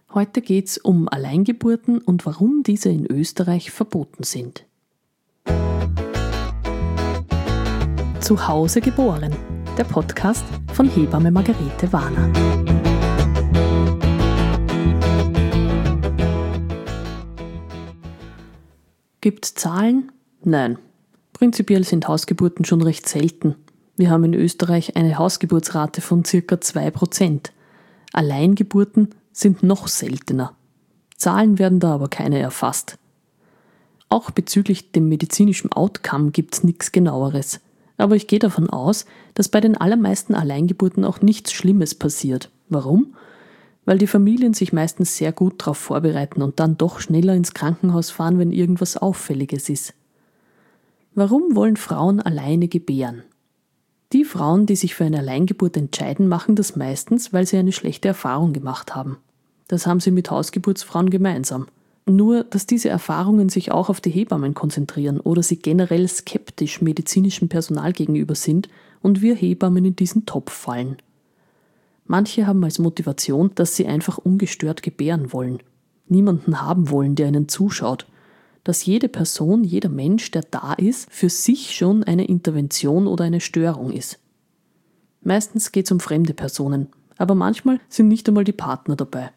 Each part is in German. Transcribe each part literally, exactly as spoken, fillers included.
Heute geht es um Alleingeburten und warum diese in Österreich verboten sind. Zu Hause geboren, der Podcast von Hebamme Margarete Warner. Gibt's Zahlen? Nein. Prinzipiell sind Hausgeburten schon recht selten. Wir haben in Österreich eine Hausgeburtsrate von ca. zwei Prozent. Alleingeburten sind noch seltener. Zahlen werden da aber keine erfasst. Auch bezüglich dem medizinischen Outcome gibt's nichts Genaueres. Aber ich gehe davon aus, dass bei den allermeisten Alleingeburten auch nichts Schlimmes passiert. Warum? Weil die Familien sich meistens sehr gut darauf vorbereiten und dann doch schneller ins Krankenhaus fahren, wenn irgendwas Auffälliges ist. Warum wollen Frauen alleine gebären? Die Frauen, die sich für eine Alleingeburt entscheiden, machen das meistens, weil sie eine schlechte Erfahrung gemacht haben. Das haben sie mit Hausgeburtsfrauen gemeinsam. Nur, dass diese Erfahrungen sich auch auf die Hebammen konzentrieren oder sie generell skeptisch medizinischem Personal gegenüber sind und wir Hebammen in diesen Topf fallen. Manche haben als Motivation, dass sie einfach ungestört gebären wollen. Niemanden haben wollen, der ihnen zuschaut. Dass jede Person, jeder Mensch, der da ist, für sich schon eine Intervention oder eine Störung ist. Meistens geht es um fremde Personen, aber manchmal sind nicht einmal die Partner dabei.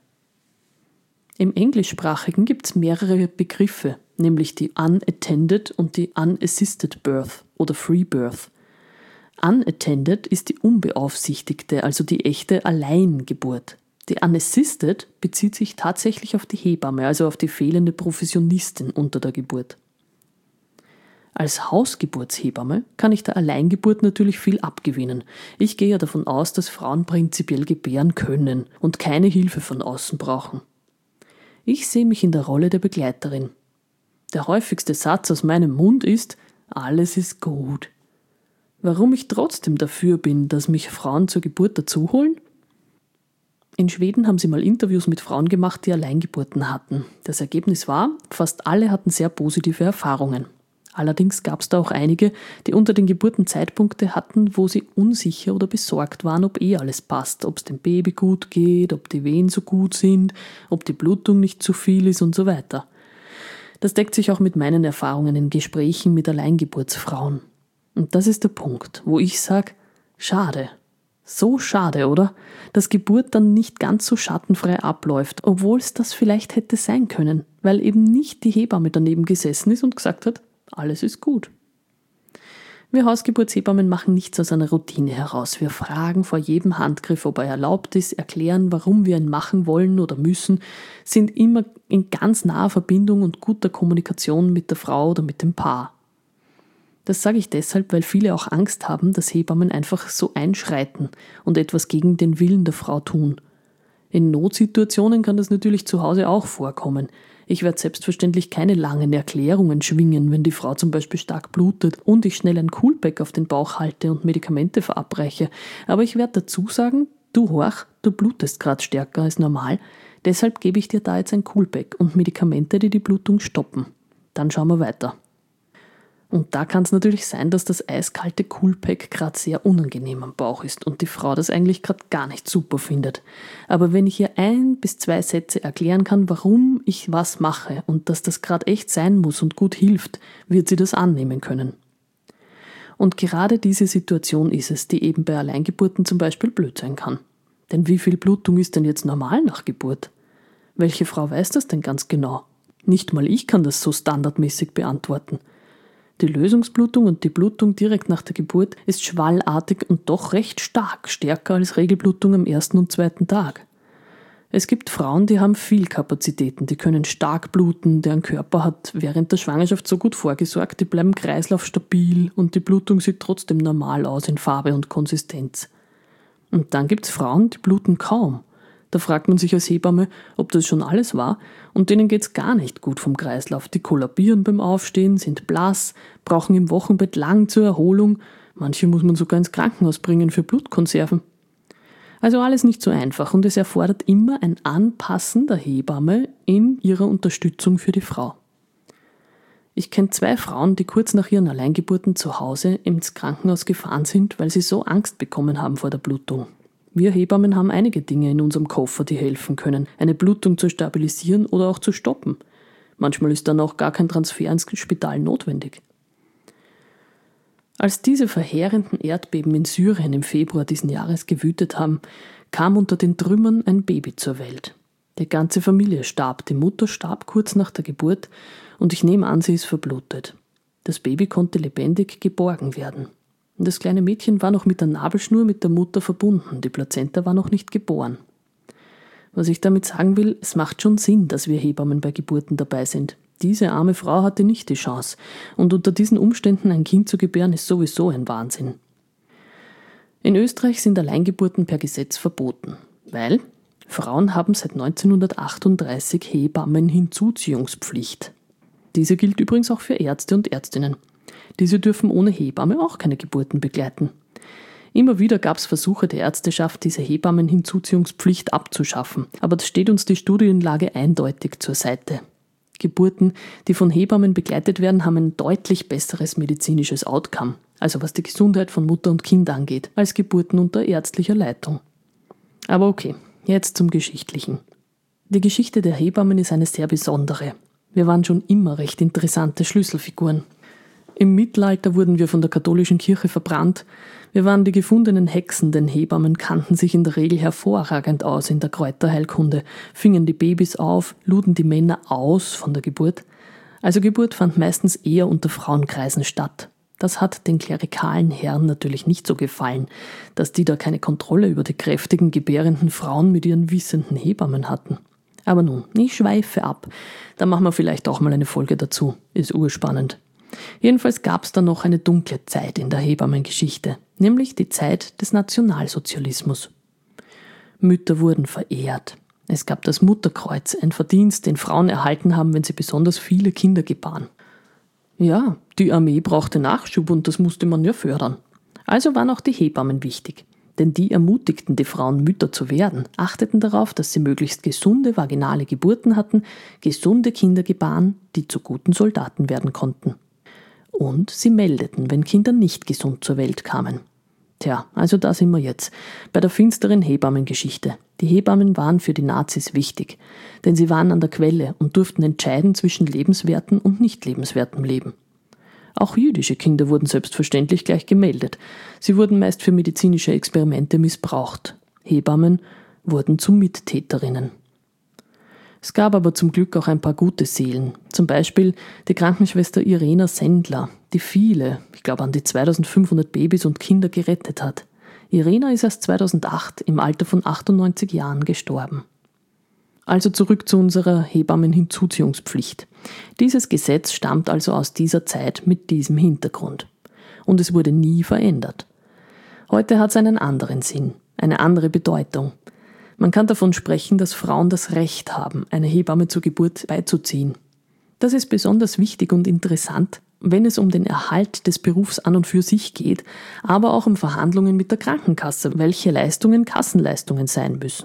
Im Englischsprachigen gibt es mehrere Begriffe, nämlich die Unattended und die Unassisted Birth oder Free Birth. Unattended ist die unbeaufsichtigte, also die echte Alleingeburt. Die Unassisted bezieht sich tatsächlich auf die Hebamme, also auf die fehlende Professionistin unter der Geburt. Als Hausgeburtshebamme kann ich der Alleingeburt natürlich viel abgewinnen. Ich gehe ja davon aus, dass Frauen prinzipiell gebären können und keine Hilfe von außen brauchen. Ich sehe mich in der Rolle der Begleiterin. Der häufigste Satz aus meinem Mund ist: Alles ist gut. Warum ich trotzdem dafür bin, dass mich Frauen zur Geburt dazuholen? In Schweden haben sie mal Interviews mit Frauen gemacht, die Alleingeburten hatten. Das Ergebnis war, fast alle hatten sehr positive Erfahrungen. Allerdings gab es da auch einige, die unter den Geburten Zeitpunkte hatten, wo sie unsicher oder besorgt waren, ob eh alles passt, ob es dem Baby gut geht, ob die Wehen so gut sind, ob die Blutung nicht zu viel ist und so weiter. Das deckt sich auch mit meinen Erfahrungen in Gesprächen mit Alleingeburtsfrauen. Und das ist der Punkt, wo ich sage, schade. So schade, oder? Dass Geburt dann nicht ganz so schattenfrei abläuft, obwohl es das vielleicht hätte sein können, weil eben nicht die Hebamme daneben gesessen ist und gesagt hat, alles ist gut. Wir Hausgeburtshebammen machen nichts aus einer Routine heraus. Wir fragen vor jedem Handgriff, ob er erlaubt ist, erklären, warum wir ihn machen wollen oder müssen, sind immer in ganz naher Verbindung und guter Kommunikation mit der Frau oder mit dem Paar. Das sage ich deshalb, weil viele auch Angst haben, dass Hebammen einfach so einschreiten und etwas gegen den Willen der Frau tun. In Notsituationen kann das natürlich zu Hause auch vorkommen. Ich werde selbstverständlich keine langen Erklärungen schwingen, wenn die Frau zum Beispiel stark blutet und ich schnell ein Coolpack auf den Bauch halte und Medikamente verabreiche. Aber ich werde dazu sagen, du horch, du blutest gerade stärker als normal, deshalb gebe ich dir da jetzt ein Coolpack und Medikamente, die die Blutung stoppen. Dann schauen wir weiter. Und da kann es natürlich sein, dass das eiskalte Coolpack gerade sehr unangenehm am Bauch ist und die Frau das eigentlich gerade gar nicht super findet. Aber wenn ich ihr ein bis zwei Sätze erklären kann, warum ich was mache und dass das gerade echt sein muss und gut hilft, wird sie das annehmen können. Und gerade diese Situation ist es, die eben bei Alleingeburten zum Beispiel blöd sein kann. Denn wie viel Blutung ist denn jetzt normal nach Geburt? Welche Frau weiß das denn ganz genau? Nicht mal ich kann das so standardmäßig beantworten. Die Lösungsblutung und die Blutung direkt nach der Geburt ist schwallartig und doch recht stark, stärker als Regelblutung am ersten und zweiten Tag. Es gibt Frauen, die haben viel Kapazitäten, die können stark bluten, deren Körper hat während der Schwangerschaft so gut vorgesorgt, die bleiben kreislaufstabil und die Blutung sieht trotzdem normal aus in Farbe und Konsistenz. Und dann gibt es Frauen, die bluten kaum. Da fragt man sich als Hebamme, ob das schon alles war, und denen geht's gar nicht gut vom Kreislauf. Die kollabieren beim Aufstehen, sind blass, brauchen im Wochenbett lang zur Erholung. Manche muss man sogar ins Krankenhaus bringen für Blutkonserven. Also alles nicht so einfach und es erfordert immer ein Anpassen der Hebamme in ihrer Unterstützung für die Frau. Ich kenne zwei Frauen, die kurz nach ihren Alleingeburten zu Hause ins Krankenhaus gefahren sind, weil sie so Angst bekommen haben vor der Blutung. Wir Hebammen haben einige Dinge in unserem Koffer, die helfen können, eine Blutung zu stabilisieren oder auch zu stoppen. Manchmal ist dann auch gar kein Transfer ins Spital notwendig. Als diese verheerenden Erdbeben in Syrien im Februar diesen Jahres gewütet haben, kam unter den Trümmern ein Baby zur Welt. Die ganze Familie starb, die Mutter starb kurz nach der Geburt und ich nehme an, sie ist verblutet. Das Baby konnte lebendig geborgen werden. Und das kleine Mädchen war noch mit der Nabelschnur mit der Mutter verbunden, die Plazenta war noch nicht geboren. Was ich damit sagen will, es macht schon Sinn, dass wir Hebammen bei Geburten dabei sind. Diese arme Frau hatte nicht die Chance und unter diesen Umständen ein Kind zu gebären ist sowieso ein Wahnsinn. In Österreich sind Alleingeburten per Gesetz verboten, weil Frauen haben seit neunzehnhundertachtunddreißig Hebammenhinzuziehungspflicht. Diese gilt übrigens auch für Ärzte und Ärztinnen. Diese dürfen ohne Hebamme auch keine Geburten begleiten. Immer wieder gab es Versuche der Ärzteschaft, diese Hebammenhinzuziehungspflicht abzuschaffen, aber das steht uns die Studienlage eindeutig zur Seite. Geburten, die von Hebammen begleitet werden, haben ein deutlich besseres medizinisches Outcome, also was die Gesundheit von Mutter und Kind angeht, als Geburten unter ärztlicher Leitung. Aber okay, jetzt zum Geschichtlichen. Die Geschichte der Hebammen ist eine sehr besondere. Wir waren schon immer recht interessante Schlüsselfiguren. Im Mittelalter wurden wir von der katholischen Kirche verbrannt. Wir waren die gefundenen Hexen, denn Hebammen kannten sich in der Regel hervorragend aus in der Kräuterheilkunde, fingen die Babys auf, luden die Männer aus von der Geburt. Also Geburt fand meistens eher unter Frauenkreisen statt. Das hat den klerikalen Herren natürlich nicht so gefallen, dass die da keine Kontrolle über die kräftigen, gebärenden Frauen mit ihren wissenden Hebammen hatten. Aber nun, ich schweife ab. Da machen wir vielleicht auch mal eine Folge dazu. Ist urspannend. Jedenfalls gab es da noch eine dunkle Zeit in der Hebammengeschichte, nämlich die Zeit des Nationalsozialismus. Mütter wurden verehrt. Es gab das Mutterkreuz, ein Verdienst, den Frauen erhalten haben, wenn sie besonders viele Kinder gebaren. Ja, die Armee brauchte Nachschub und das musste man ja fördern. Also waren auch die Hebammen wichtig. Denn die ermutigten die Frauen, Mütter zu werden, achteten darauf, dass sie möglichst gesunde vaginale Geburten hatten, gesunde Kinder gebaren, die zu guten Soldaten werden konnten. Und sie meldeten, wenn Kinder nicht gesund zur Welt kamen. Tja, also da sind wir jetzt, bei der finsteren Hebammengeschichte. Die Hebammen waren für die Nazis wichtig, denn sie waren an der Quelle und durften entscheiden zwischen lebenswertem und nicht lebenswertem Leben. Auch jüdische Kinder wurden selbstverständlich gleich gemeldet. Sie wurden meist für medizinische Experimente missbraucht. Hebammen wurden zu Mittäterinnen. Es gab aber zum Glück auch ein paar gute Seelen. Zum Beispiel die Krankenschwester Irena Sendler, die viele, ich glaube an die zweitausendfünfhundert Babys und Kinder gerettet hat. Irena ist erst zweitausendacht im Alter von achtundneunzig Jahren gestorben. Also zurück zu unserer Hebammenhinzuziehungspflicht. Dieses Gesetz stammt also aus dieser Zeit mit diesem Hintergrund. Und es wurde nie verändert. Heute hat es einen anderen Sinn, eine andere Bedeutung. Man kann davon sprechen, dass Frauen das Recht haben, eine Hebamme zur Geburt beizuziehen. Das ist besonders wichtig und interessant, wenn es um den Erhalt des Berufs an und für sich geht, aber auch um Verhandlungen mit der Krankenkasse, welche Leistungen Kassenleistungen sein müssen.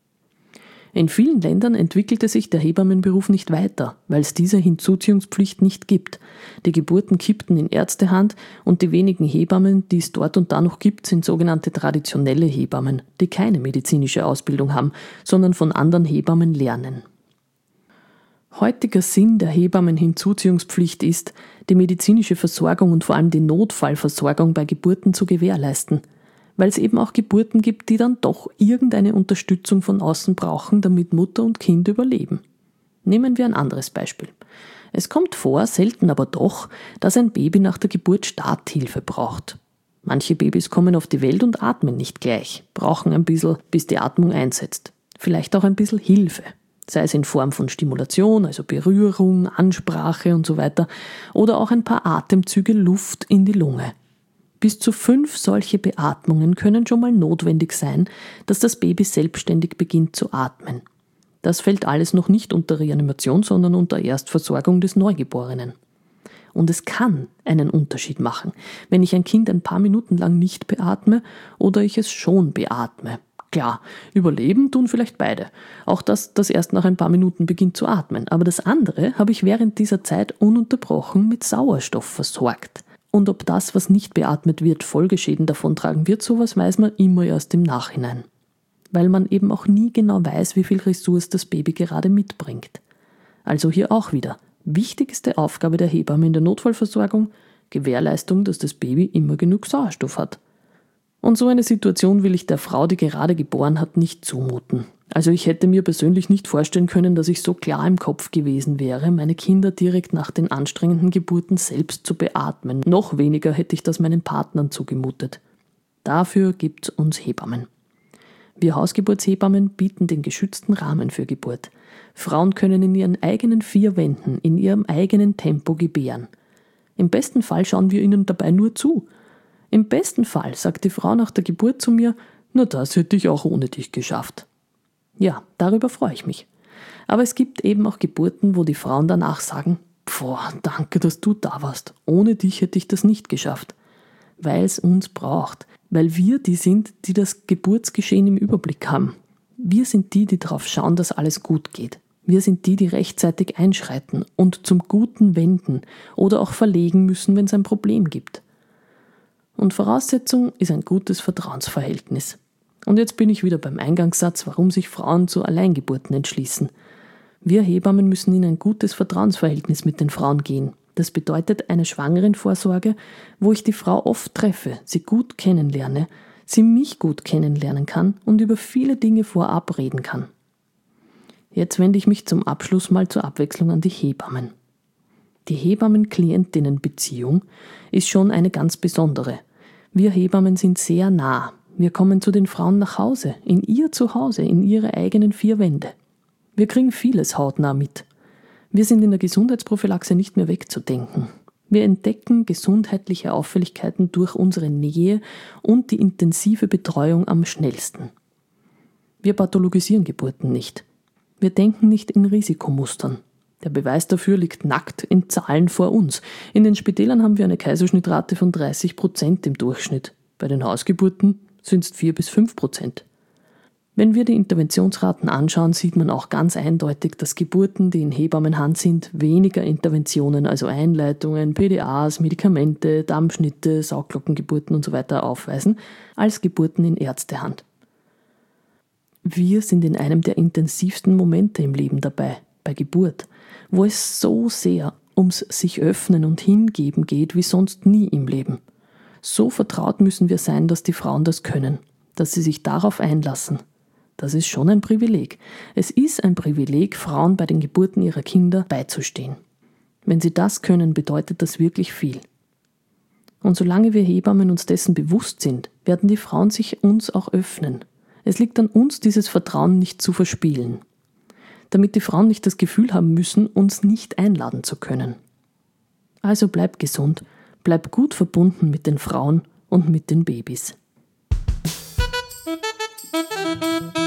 In vielen Ländern entwickelte sich der Hebammenberuf nicht weiter, weil es diese Hinzuziehungspflicht nicht gibt. Die Geburten kippten in Ärztehand und die wenigen Hebammen, die es dort und da noch gibt, sind sogenannte traditionelle Hebammen, die keine medizinische Ausbildung haben, sondern von anderen Hebammen lernen. Heutiger Sinn der Hebammenhinzuziehungspflicht ist, die medizinische Versorgung und vor allem die Notfallversorgung bei Geburten zu gewährleisten, weil es eben auch Geburten gibt, die dann doch irgendeine Unterstützung von außen brauchen, damit Mutter und Kind überleben. Nehmen wir ein anderes Beispiel. Es kommt vor, selten aber doch, dass ein Baby nach der Geburt Starthilfe braucht. Manche Babys kommen auf die Welt und atmen nicht gleich, brauchen ein bisschen, bis die Atmung einsetzt. Vielleicht auch ein bisschen Hilfe, sei es in Form von Stimulation, also Berührung, Ansprache und so weiter, oder auch ein paar Atemzüge Luft in die Lunge. Bis zu fünf solche Beatmungen können schon mal notwendig sein, dass das Baby selbstständig beginnt zu atmen. Das fällt alles noch nicht unter Reanimation, sondern unter Erstversorgung des Neugeborenen. Und es kann einen Unterschied machen, wenn ich ein Kind ein paar Minuten lang nicht beatme oder ich es schon beatme. Klar, überleben tun vielleicht beide. Auch das, das erst nach ein paar Minuten beginnt zu atmen. Aber das andere habe ich während dieser Zeit ununterbrochen mit Sauerstoff versorgt. Und ob das, was nicht beatmet wird, Folgeschäden davontragen wird, sowas weiß man immer erst im Nachhinein. weil man eben auch nie genau weiß, wie viel Ressource das Baby gerade mitbringt. Also hier auch wieder, wichtigste Aufgabe der Hebamme in der Notfallversorgung, Gewährleistung, dass das Baby immer genug Sauerstoff hat. Und so eine Situation will ich der Frau, die gerade geboren hat, nicht zumuten. Also ich hätte mir persönlich nicht vorstellen können, dass ich so klar im Kopf gewesen wäre, meine Kinder direkt nach den anstrengenden Geburten selbst zu beatmen. Noch weniger hätte ich das meinen Partnern zugemutet. Dafür gibt's uns Hebammen. Wir Hausgeburtshebammen bieten den geschützten Rahmen für Geburt. Frauen können in ihren eigenen vier Wänden, in ihrem eigenen Tempo gebären. Im besten Fall schauen wir ihnen dabei nur zu. Im besten Fall sagt die Frau nach der Geburt zu mir, na das hätte ich auch ohne dich geschafft. Ja, darüber freue ich mich. Aber es gibt eben auch Geburten, wo die Frauen danach sagen, boah, danke, dass du da warst. Ohne dich hätte ich das nicht geschafft. Weil es uns braucht. Weil wir die sind, die das Geburtsgeschehen im Überblick haben. Wir sind die, die darauf schauen, dass alles gut geht. Wir sind die, die rechtzeitig einschreiten und zum Guten wenden oder auch verlegen müssen, wenn es ein Problem gibt. Und Voraussetzung ist ein gutes Vertrauensverhältnis. Und jetzt bin ich wieder beim Eingangssatz, warum sich Frauen zu Alleingeburten entschließen. Wir Hebammen müssen in ein gutes Vertrauensverhältnis mit den Frauen gehen. Das bedeutet eine Schwangerenvorsorge, wo ich die Frau oft treffe, sie gut kennenlerne, sie mich gut kennenlernen kann und über viele Dinge vorab reden kann. Jetzt wende ich mich zum Abschluss mal zur Abwechslung an die Hebammen. Die Hebammen-Klientinnen-Beziehung ist schon eine ganz besondere. Wir Hebammen sind sehr nah. Wir kommen zu den Frauen nach Hause, in ihr Zuhause, in ihre eigenen vier Wände. Wir kriegen vieles hautnah mit. Wir sind in der Gesundheitsprophylaxe nicht mehr wegzudenken. Wir entdecken gesundheitliche Auffälligkeiten durch unsere Nähe und die intensive Betreuung am schnellsten. Wir pathologisieren Geburten nicht. Wir denken nicht in Risikomustern. Der Beweis dafür liegt nackt in Zahlen vor uns. In den Spitälern haben wir eine Kaiserschnittrate von dreißig Prozent im Durchschnitt. Bei den Hausgeburten sind es vier bis fünf Prozent. Wenn wir die Interventionsraten anschauen, sieht man auch ganz eindeutig, dass Geburten, die in Hebammenhand sind, weniger Interventionen, also Einleitungen, P D As, Medikamente, Dammschnitte, Sauglockengeburten und so weiter aufweisen, als Geburten in Ärztehand. Wir sind in einem der intensivsten Momente im Leben dabei, bei Geburt, wo es so sehr ums sich öffnen und hingeben geht wie sonst nie im Leben. So vertraut müssen wir sein, dass die Frauen das können, dass sie sich darauf einlassen. Das ist schon ein Privileg. Es ist ein Privileg, Frauen bei den Geburten ihrer Kinder beizustehen. Wenn sie das können, bedeutet das wirklich viel. Und solange wir Hebammen uns dessen bewusst sind, werden die Frauen sich uns auch öffnen. Es liegt an uns, dieses Vertrauen nicht zu verspielen, damit die Frauen nicht das Gefühl haben müssen, uns nicht einladen zu können. Also bleib gesund, bleib gut verbunden mit den Frauen und mit den Babys.